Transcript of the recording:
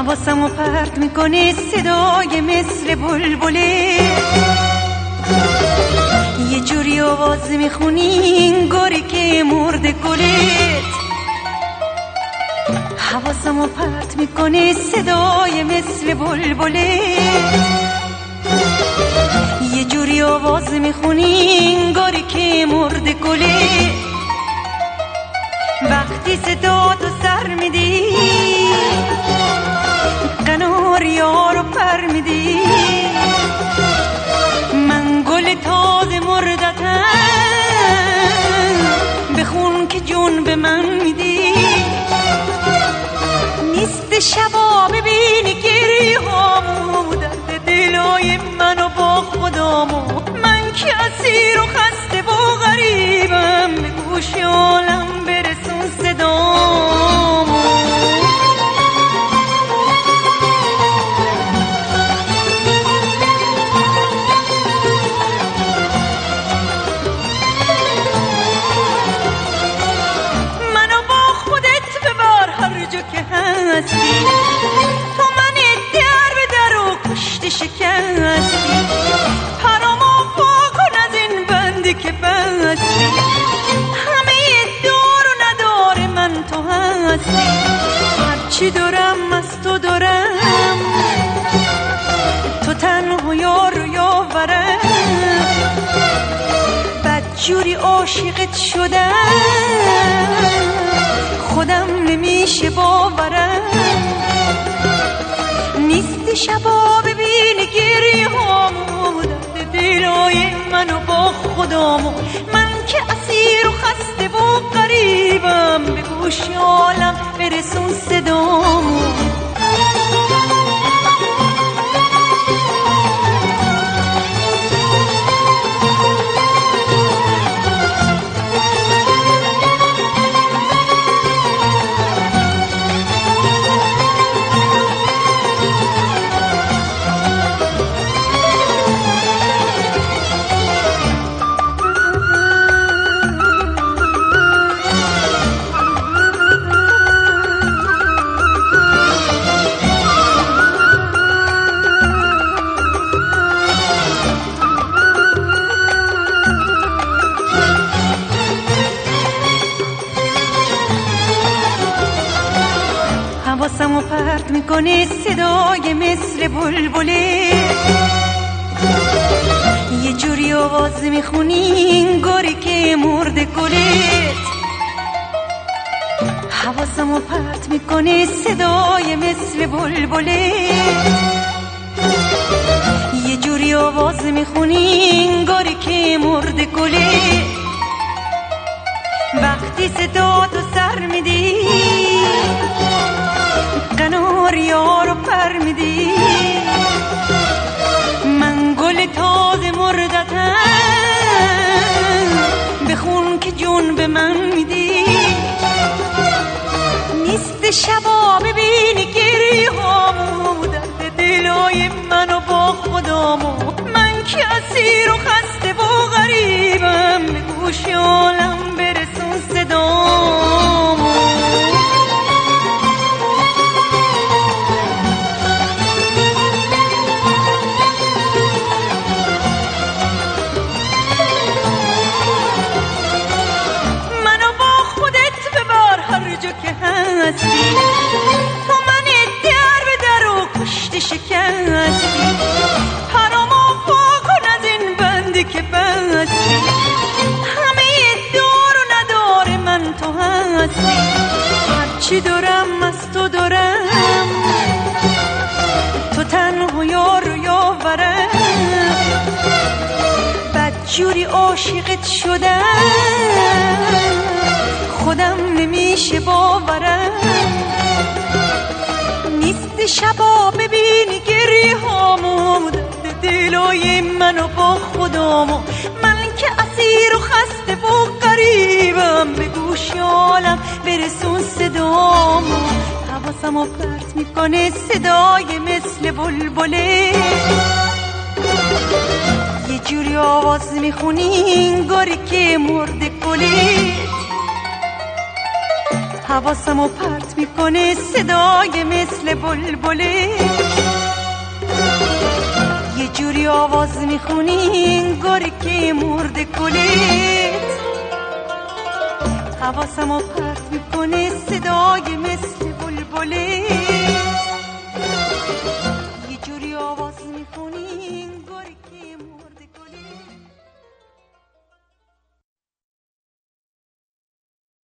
حواسمو پرت میکنه صدای مثل بلبله، یه جوری آواز میخونی انگاری که مرده گلت. حواسمو پرت میکنه صدای مثل بلبله، یه جوری آواز میخونی انگاری که مرده گلت. وقتی صداتو سر میدی قناریا رو پر میدی، من گل تازه مردتم، بخون که جون به من میدی. نیست شبا ببینی گریه هامو، درد دلای منو با خدامو، من که اسیر و خسته و غریبم، به گوش عالم برسون صدامو. منو با خودت ببر هر جا که هستی، تو من در به در و کشت شکستی، پرامو واکن از این بندی که بستی، همه دار و ندار من تو هستی. هرچی دارم از تو دارم، تو تنها یار و یاورم، بدجوری عاشقت شدم، خودم نمیشه باورم. نیست شبا ببینی گریه هامو، درد دلای منو با خدامو، من که اسیر و خسته و غریبم، به گوش عالم برسون صدامو. حواسمو پرت میکنه صدای مثل بلبله، یه جوری آواز میخونی انگاری که مرده گلت. حواسمو پرت میکنه صدای مثل بلبله، یه جوری آواز میخونی انگاری که مرده گلت. وقتی صداتو سر میدی قناریا رو پر میدی، من گل تازه مردتم، بخون که جون به من میدی. نیست شبا ببینی گریه هامو، درد دلای منو با خدامو، من که اسیر و خسته و غریبم، به گوش عالم برسون صدامو. تو من در به در و کشت شکستی، پرامو واکن از این بندی که بستی، همه دار و ندار من تو هستی. هرچی دارم از تو دارم، تو تنها یار و یاورم، بدجوری عاشقت شدم، خودم نمیشه باورم. نیست شبا ببینی گریه هامو، درد دلای منو با خدامو، من که اسیر و خسته و غریبم، به گوش عالم برسون صدامو. حواسمو پرت میکنه صدای مثل بلبله، یه جوری آواز میخونی انگاری که مرده گلت. حواسمو پرت میکنه صدای مثل بلبله، یه جوری آواز میخونی انگاری که مرده کلت. حواسمو پرت میکنه صدای مثل بلبله، یه جوری آواز میخونی